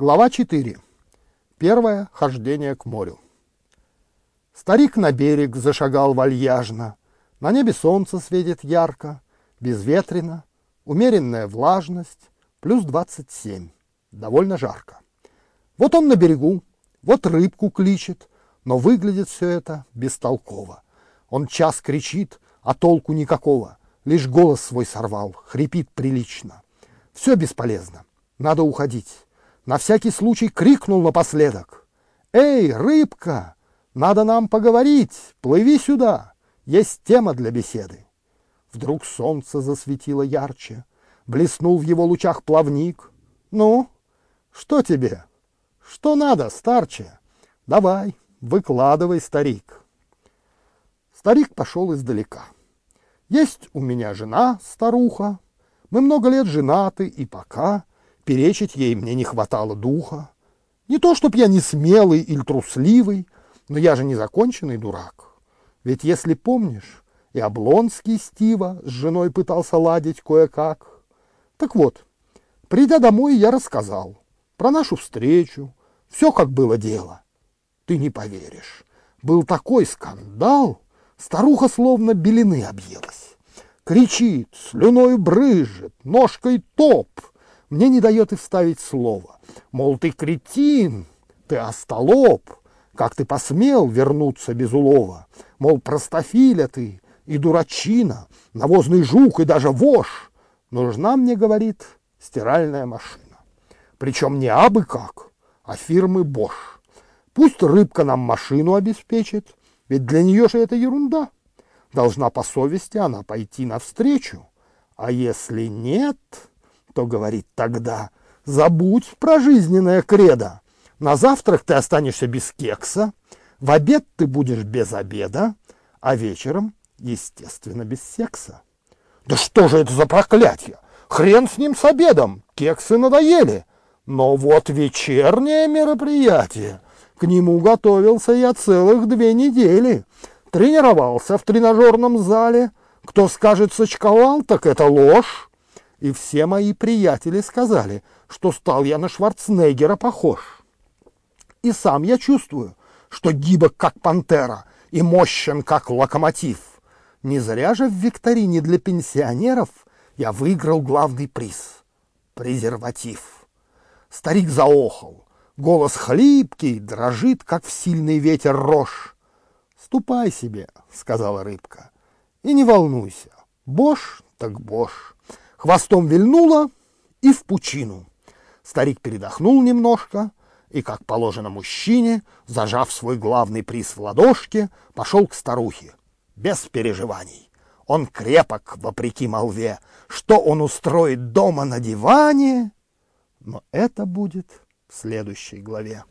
Глава 4. Первое хождение к морю. Старик на берег зашагал вальяжно. На небе солнце светит ярко, безветренно, умеренная влажность, плюс 27. Довольно жарко. Вот он на берегу, вот рыбку кличет, но выглядит все это бестолково. Он час кричит, а толку никакого. Лишь голос свой сорвал, хрипит прилично. Все бесполезно, надо уходить. На всякий случай крикнул напоследок: «Эй, рыбка, надо нам поговорить, плыви сюда, есть тема для беседы». Вдруг солнце засветило ярче, блеснул в его лучах плавник. «Ну, что тебе? Что надо, старче? Давай, выкладывай, старик». Старик пошел издалека. «Есть у меня жена, старуха, мы много лет женаты, и пока перечить ей мне не хватало духа. Не то, чтоб я не смелый или трусливый, но я же не законченный дурак. Ведь если помнишь, и Облонский Стива с женой пытался ладить кое-как. Так вот, придя домой, я рассказал про нашу встречу, все как было дело. Ты не поверишь, был такой скандал, старуха словно белины объелась. Кричит, слюною брызжет, ножкой топ. Мне не дает и вставить слово. Мол, ты кретин, ты остолоп, как ты посмел вернуться без улова? Мол, простофиля ты и дурачина, навозный жук и даже вошь. Нужна мне, говорит, стиральная машина. Причем не абы как, а фирмы Bosch. Пусть рыбка нам машину обеспечит, ведь для нее же это ерунда. Должна по совести она пойти навстречу. А если нет, то, говорит, тогда забудь про жизненное кредо. На завтрак ты останешься без кекса, в обед ты будешь без обеда, а вечером, естественно, без секса. Да что же это за проклятие? Хрен с ним с обедом, кексы надоели. Но вот вечернее мероприятие. К нему готовился я целых 2 недели. Тренировался в тренажерном зале. Кто скажет сочковал, так это ложь. И все мои приятели сказали, что стал я на Шварценеггера похож. И сам я чувствую, что гибок, как пантера, и мощен, как локомотив. Не зря же в викторине для пенсионеров я выиграл главный приз — презерватив. Старик заохал, голос хлипкий, дрожит, как в сильный ветер рожь. «Ступай себе», — сказала рыбка, — «и не волнуйся, Bosch так Bosch». Хвостом вильнула и в пучину. Старик передохнул немножко и, как положено мужчине, зажав свой главный приз в ладошке, пошел к старухе. Без переживаний. Он крепок, вопреки молве. Что он устроит дома на диване? Но это будет в следующей главе.